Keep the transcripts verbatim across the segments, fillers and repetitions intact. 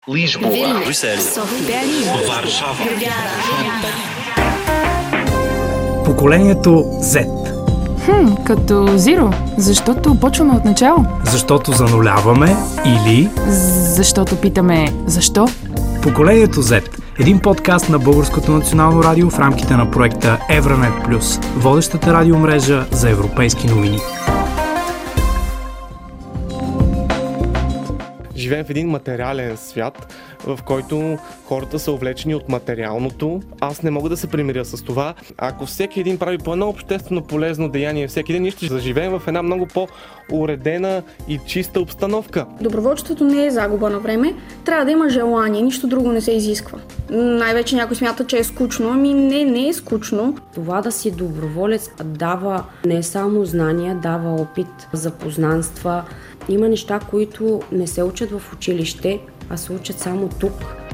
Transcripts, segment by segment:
Lisboa, Брюсел, Варшава. Поколението Z. Хм, като Zero, защото почваме от начало. Защото зануляваме или... Защото питаме защо? Поколението Z. Един подкаст на Българското национално радио в рамките на проекта Евранет Плюс, водещата радиомрежа за европейски новини. Живеем в един материален свят, в който хората са увлечени от материалното. Аз не мога да се примиря с това. Ако всеки един прави по едно обществено полезно деяние всеки ден, ние ще заживеем в една много по-уредена и чиста обстановка. Доброволчеството не е загуба на време. Трябва да има желание, нищо друго не се изисква. Най-вече някой смята, че е скучно. Ами не, не е скучно. Това да си доброволец дава не само знания, дава опит за познанства. Има неща, които не се учат в училище, а се учат само тук.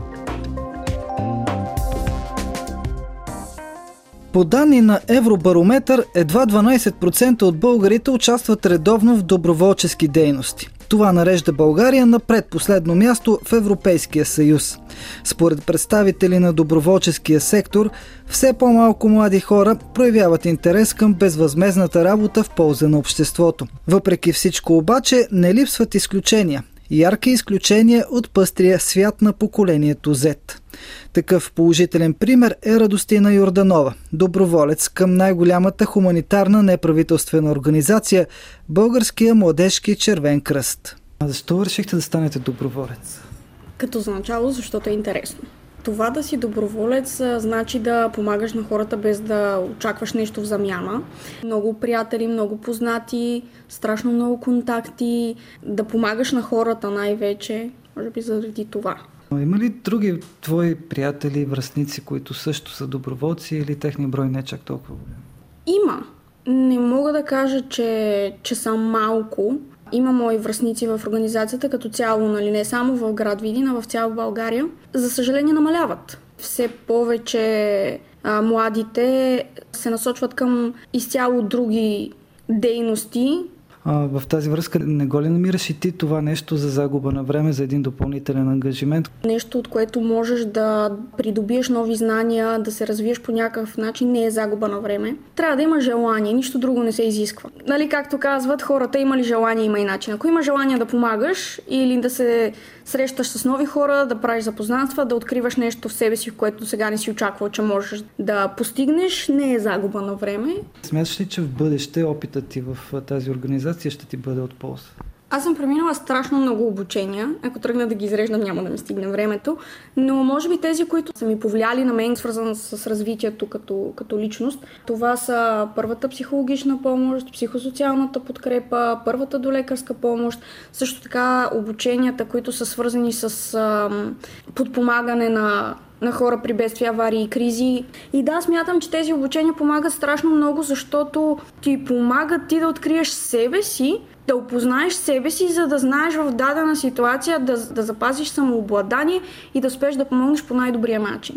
По данни на Евробарометър, едва дванайсет процента от българите участват редовно в доброволчески дейности. Това нарежда България на предпоследно място в Европейския съюз. Според представители на доброволческия сектор, все по-малко млади хора проявяват интерес към безвъзмездната работа в полза на обществото. Въпреки всичко обаче не липсват изключения. Ярки изключения от пъстрия свят на поколението Z. Такъв положителен пример е Радостина Йорданова, доброволец към най-голямата хуманитарна неправителствена организация – Българския младежки червен кръст. А защо решихте да станете доброволец? Като за начало, защото е интересно. Това да си доброволец значи да помагаш на хората без да очакваш нещо в замяна. Много приятели, много познати, страшно много контакти, да помагаш на хората най-вече, може би заради това. Има ли други твои приятели, връстници, които също са доброволци или техния брой не е чак толкова голям? Има. Не мога да кажа, че, че са малко. Има мои връстници в организацията като цяло, нали, не само в град Видин, а в цяла България. За съжаление намаляват. Все повече а, младите се насочват към изцяло други дейности. А, в тази връзка не го ли намираш и ти това нещо за загуба на време, за един допълнителен ангажимент? Нещо, от което можеш да придобиеш нови знания, да се развиеш по някакъв начин, не е загуба на време. Трябва да има желание, нищо друго не се изисква. Нали, както казват, хората има ли желание, има и начин. Ако има желание да помагаш или да се срещаш с нови хора, да правиш запознанства, да откриваш нещо в себе си, в което сега не си очаквал, че можеш да постигнеш, не е загуба на време. Смяташ ли, че в бъдеще опитът ти в тази организация ще ти бъде от полза? Аз съм преминала страшно много обучения. Ако тръгна да ги изреждам, няма да ми стигне времето. Но може би тези, които са ми повлияли на мен, свързани с развитието като, като личност, това са първата психологична помощ, психосоциалната подкрепа, първата долекарска помощ, също така обученията, които са свързани с ам, подпомагане на на хора при бедствия, аварии и кризи. И да, смятам, че тези обучения помагат страшно много, защото ти помагат ти да откриеш себе си, да опознаеш себе си, за да знаеш в дадена ситуация да, да запазиш самообладание и да успееш да помогнеш по най-добрия начин.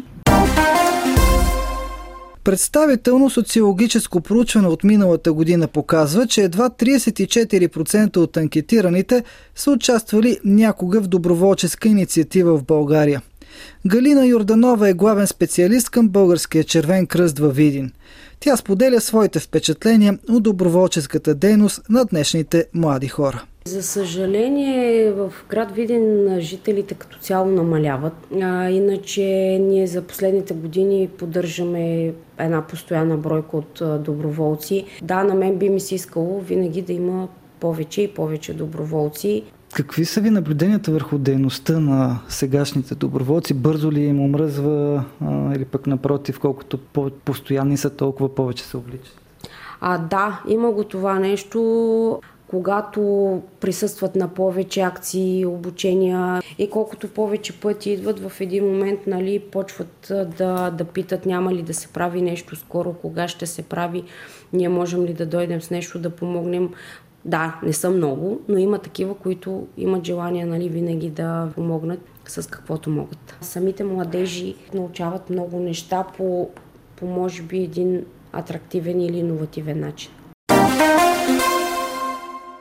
Представително социологическо проучване от миналата година показва, че едва трийсет и четири процента от анкетираните са участвали някога в доброволческа инициатива в България. Галина Йорданова е главен специалист към Българския червен кръст във Видин. Тя споделя своите впечатления от доброволческата дейност на днешните млади хора. За съжаление, в град Видин жителите като цяло намаляват. А, иначе ние за последните години поддържаме една постоянна бройка от доброволци. Да, на мен би ми се искало винаги да има повече и повече доброволци. Какви са ви наблюденията върху дейността на сегашните доброволци? Бързо ли им омръзва а, или пък напротив, колкото по-постоянни са, толкова повече се обличат? А, да, има го това нещо, когато присъстват на повече акции, обучения и колкото повече пъти идват в един момент, нали, почват да, да питат няма ли да се прави нещо скоро, кога ще се прави, ние можем ли да дойдем с нещо да помогнем. Да, не са много, но има такива, които имат желание, нали, винаги да помогнат с каквото могат. Самите младежи научават много неща по, по може би един атрактивен или иновативен начин.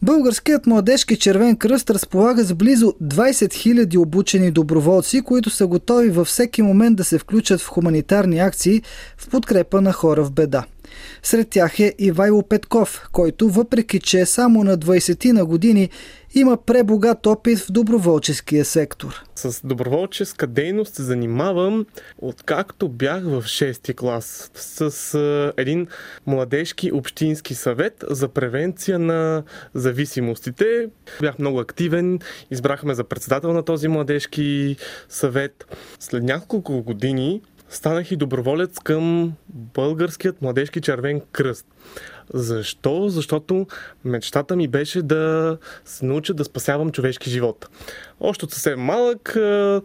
Българският младежки червен кръст разполага с близо двайсет хиляди обучени доброволци, които са готови във всеки момент да се включат в хуманитарни акции в подкрепа на хора в беда. Сред тях е Ивайло Петков, който, въпреки че е само на двайсет на години, има пребогат опит в доброволческия сектор. С доброволческа дейност се занимавам откакто бях в шести клас с а, един младежки общински съвет за превенция на зависимостите. Бях много активен, избрахме за председател на този младежки съвет. След няколко години станах и доброволец към Българският младежки червен кръст. Защо? Защото мечтата ми беше да се науча да спасявам човешки живот. Още от съвсем малък,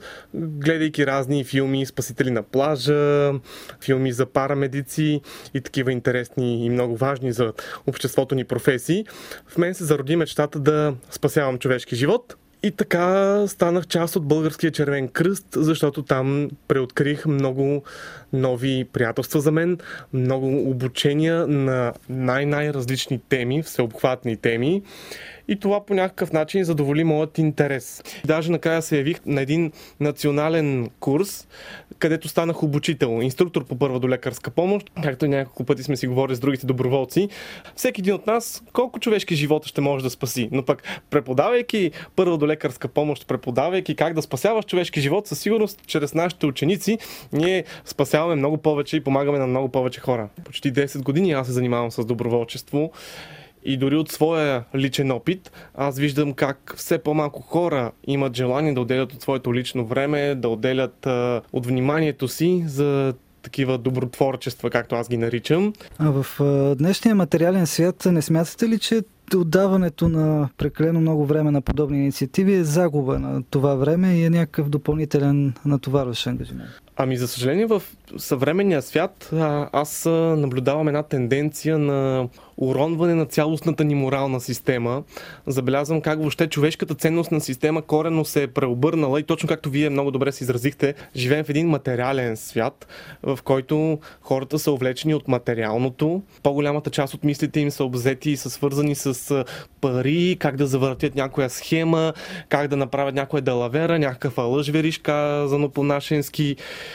гледайки разни филми "Спасители на плажа", филми за парамедици и такива интересни и много важни за обществото ни професии, в мен се зароди мечтата да спасявам човешки живот. И така станах част от Българския червен кръст, защото там преоткрих много нови приятелства за мен, много обучения на най-най-различни теми, всеобхватни теми. И това по някакъв начин задоволи моят интерес. Даже накрая се явих на един национален курс, където станах обучител, инструктор по първа до лекарска помощ. Както няколко пъти сме си говорили с другите доброволци, всеки един от нас колко човешки живота ще може да спаси. Но пък преподавайки първа до лекарска помощ, преподавайки как да спасяваш човешки живот, със сигурност чрез нашите ученици ние спасяваме много повече и помагаме на много повече хора. Почти десет години аз се занимавам с доброволчество. И дори от своя личен опит, аз виждам как все по-малко хора имат желание да отделят от своето лично време, да отделят а, от вниманието си за такива добротворчества, както аз ги наричам. А в а, днешния материален свят не смятате ли, че отдаването на прекалено много време на подобни инициативи е загуба на това време и е някакъв допълнителен натоварващ ангажимент? Ами, за съжаление, в съвременния свят а, аз наблюдавам една тенденция на уронване на цялостната ни морална система. Забелязвам как въобще човешката ценностна система коренно се е преобърнала и точно както вие много добре се изразихте, живеем в един материален свят, в който хората са увлечени от материалното. По-голямата част от мислите им са обзети и са свързани с пари, как да завъртят някоя схема, как да направят някоя далавера, някакъв лъжвериш, казано по-нашенски.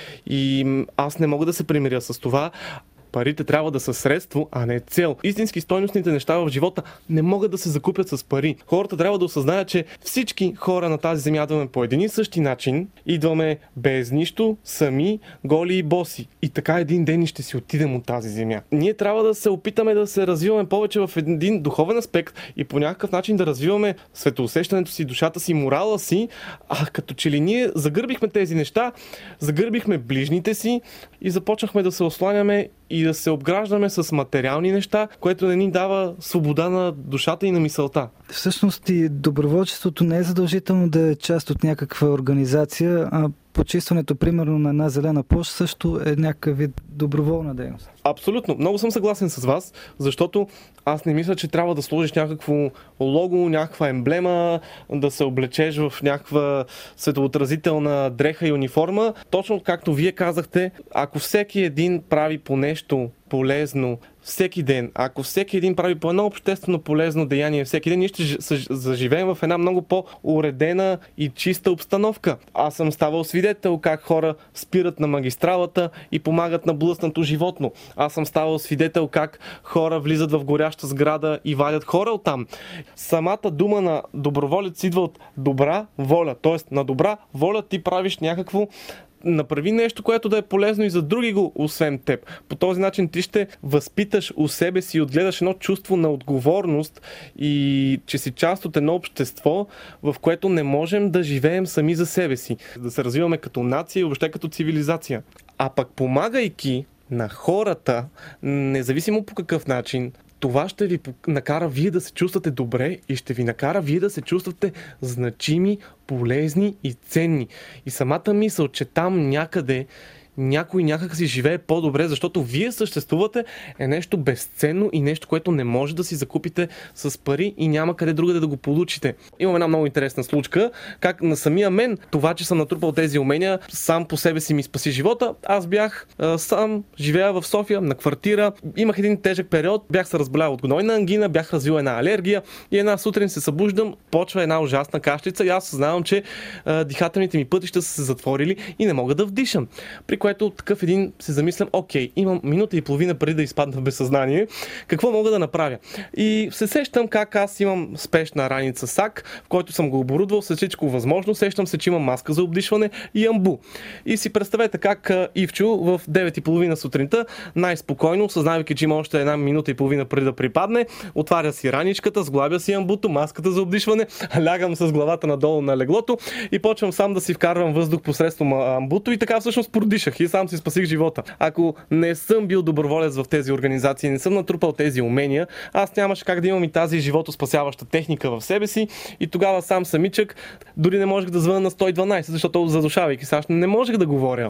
И аз не мога да се примиря с това. Парите трябва да са средство, а не цел. Истински стойностните неща в живота не могат да се закупят с пари. Хората трябва да осъзнаят, че всички хора на тази земя идваме по един и същи начин. Идваме без нищо, сами, голи и боси. И така един ден ще си отидем от тази земя. Ние трябва да се опитаме да се развиваме повече в един духовен аспект и по някакъв начин да развиваме светоусещането си, душата си, морала си. А като че ли ние загърбихме тези неща, загърбихме ближните си и започнахме да се осланяме и да се обграждаме с материални неща, което не ни дава свобода на душата и на мисълта. Всъщност и доброволчеството не е задължително да е част от някаква организация, а почистването, примерно, на една зелена площ също е някакъв вид доброволна дейност. Абсолютно. Много съм съгласен с вас, защото аз не мисля, че трябва да сложиш някакво лого, някаква емблема, да се облечеш в някаква светоотразителна дреха и униформа. Точно както вие казахте, ако всеки един прави по нещо полезно всеки ден, ако всеки един прави по едно обществено полезно деяние всеки ден, ние ще заживеем в една много по-уредена и чиста обстановка. Аз съм ставал свидетел как хора спират на магистралата и помагат на блъснато животно. Аз съм ставал свидетел как хора влизат в горяща сграда и вадят хора оттам. Самата дума на доброволец идва от добра воля, т.е. на добра воля ти правиш някакво, направи нещо, което да е полезно и за други го, освен теб. По този начин ти ще възпиташ у себе си и отгледаш едно чувство на отговорност и че си част от едно общество, в което не можем да живеем сами за себе си. Да се развиваме като нация и въобще като цивилизация. А пък помагайки на хората, независимо по какъв начин, това ще ви накара вие да се чувствате добре и ще ви накара вие да се чувствате значими, полезни и ценни. И самата мисъл, че там някъде някой някак си живее по-добре, защото вие съществувате, е нещо безценно и нещо, което не може да си закупите с пари и няма къде другаде да го получите. Имам една много интересна случка, как на самия мен това, че съм натрупал тези умения, сам по себе си ми спаси живота. Аз бях а, сам, живея в София, на квартира, имах един тежък период, бях се разболял от гнойна ангина, бях развил една алергия и една сутрин се събуждам, почва една ужасна кашлица и аз съзнавам, че а, дихателните ми пътища са се затворили и не мога да вдишам. При което такъв един се замислям, окей, имам минута и половина преди да изпадна в безсъзнание, какво мога да направя? И се сещам как аз имам спешна раница сак, в който съм го оборудвал с всичко възможно, сещам се, че имам маска за обдишване и амбу. И си представете как Ивчо в девет и половина сутринта, най-спокойно, съзнавайки, че има още една минута и половина преди да припадне, отваря си раничката, сглабя си амбуто, маската за обдишване, лягам с главата надолу на леглото и почвам сам да си вкарвам въздух посредством амбуто и така всъщност продишах и сам си спасих живота. Ако не съм бил доброволец в тези организации, не съм натрупал тези умения, аз нямаше как да имам и тази животоспасяваща техника в себе си и тогава сам самичък дори не можех да звъна на сто и дванайсет, защото задушавайки САЩ не можех да говоря.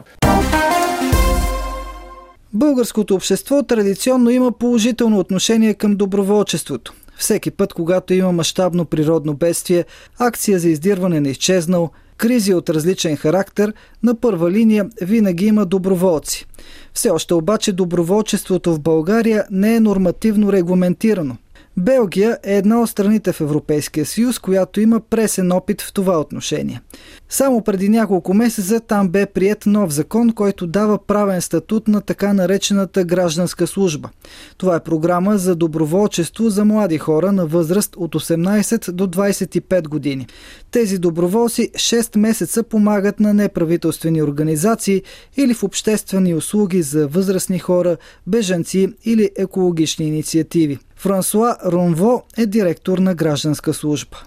Българското общество традиционно има положително отношение към доброволчеството. Всеки път, когато има мащабно природно бедствие, акция за издирване на изчезнал, кризи от различен характер, на първа линия винаги има доброволци. Все още обаче доброволчеството в България не е нормативно регламентирано. Белгия е една от страните в Европейския съюз, която има пресен опит в това отношение. Само преди няколко месеца там бе приет нов закон, който дава правен статут на така наречената гражданска служба. Това е програма за доброволчество за млади хора на възраст от осемнайсет до двайсет и пет години. Тези доброволци шест месеца помагат на неправителствени организации или в обществени услуги за възрастни хора, бежанци или екологични инициативи. Франсуа Ронво е директор на гражданска служба.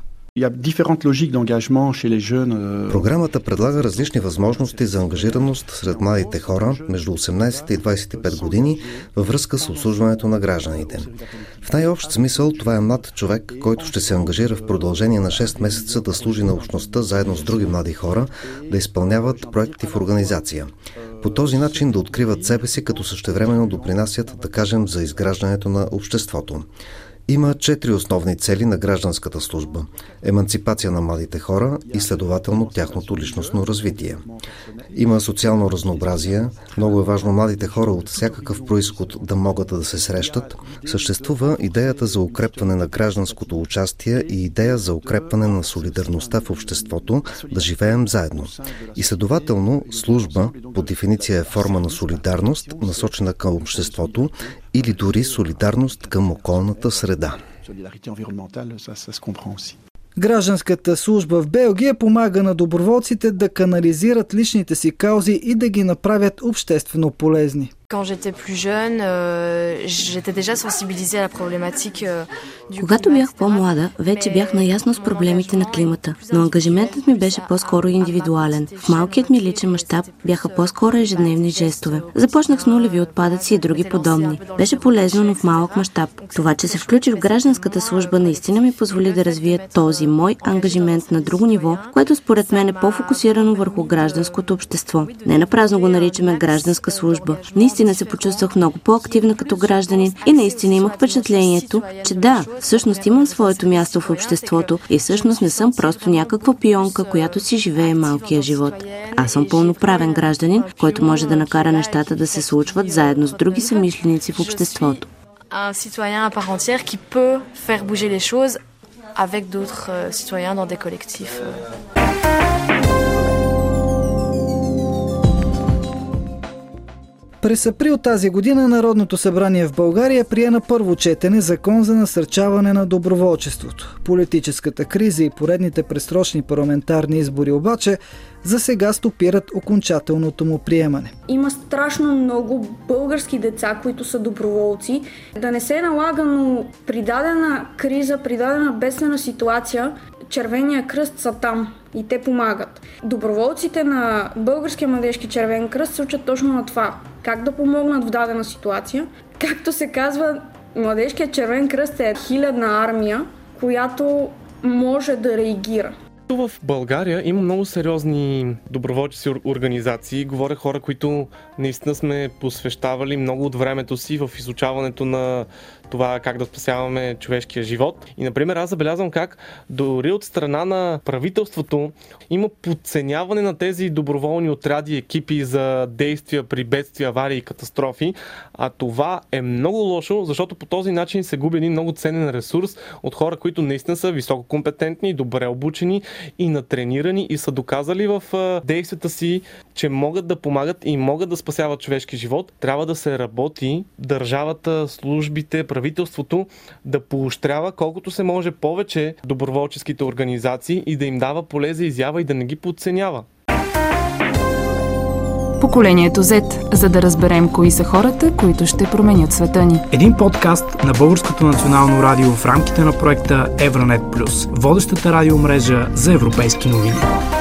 Програмата предлага различни възможности за ангажираност сред младите хора между осемнайсет и двайсет и пет години във връзка с обслужването на гражданите. В най-общ смисъл това е млад човек, който ще се ангажира в продължение на шест месеца да служи на общността заедно с други млади хора, да изпълняват проекти в организация. По този начин да откриват себе си, като същевременно допринасят, да кажем, за изграждането на обществото. Има четири основни цели на гражданската служба – еманципация на младите хора и следователно тяхното личностно развитие. Има социално разнообразие, много е важно младите хора от всякакъв произход да могат да се срещат. Съществува идеята за укрепване на гражданското участие и идея за укрепване на солидарността в обществото, да живеем заедно. И следователно служба по дефиниция е форма на солидарност, насочена към обществото, или дори солидарност към околната среда. Гражданската служба в Белгия помага на доброволците да канализират личните си каузи и да ги направят обществено полезни. Когато бях по-млада, вече бях наясно с проблемите на климата, но ангажиментът ми беше по-скоро индивидуален. В малкият ми личен мащаб бяха по-скоро ежедневни жестове. Започнах с нулеви отпадъци и други подобни. Беше полезно, но в малък мащаб. Това, че се включих в гражданската служба, наистина ми позволи да развия този мой ангажимент на друго ниво, което според мен е по-фокусирано върху гражданското общество. Не напразно го наричаме гражданска служба. Наистина се почувствах много по-активна като гражданин и наистина имах впечатлението, че да, всъщност имам своето място в обществото и всъщност не съм просто някаква пионка, която си живее малкия живот. Аз съм пълноправен гражданин, който може да накара нещата да се случват заедно с други съмишленици в обществото. Un citoyen à part entière qui peut faire bouger les choses avec d'autres citoyens dans des collectifs. През април тази година Народното събрание в България прие на първо четене закон за насърчаване на доброволчеството. Политическата криза и поредните предсрочни парламентарни избори обаче за сега стопират окончателното му приемане. Има страшно много български деца, които са доброволци. Да не се е налагано при дадена криза, при дадена бедствена ситуация, Червения кръст са там и те помагат. Доброволците на Българския младежки червен кръст се учат точно на това. Как да помогнат в дадена ситуация. Както се казва, Младежкият червен кръст е хилядна армия, която може да реагира. В България има много сериозни доброволчески организации. Говоря хора, които наистина сме посвещавали много от времето си в изучаването на това как да спасяваме човешкия живот. И, например, аз забелязвам как дори от страна на правителството има подценяване на тези доброволни отряди, екипи за действия при бедствия, аварии и катастрофи. А това е много лошо, защото по този начин се губи един много ценен ресурс от хора, които наистина са висококомпетентни, добре обучени и натренирани и са доказали в действията си, че могат да помагат и могат да спасяват човешки живот. Трябва да се работи държавата, службите, правителството да поощрява колкото се може повече доброволческите организации и да им дава поле за изява и да не ги подценява. Поколението Z, за да разберем кои са хората, които ще променят света ни. Един подкаст на Българското национално радио в рамките на проекта Евронет Плюс, водещата радиомрежа за европейски новини.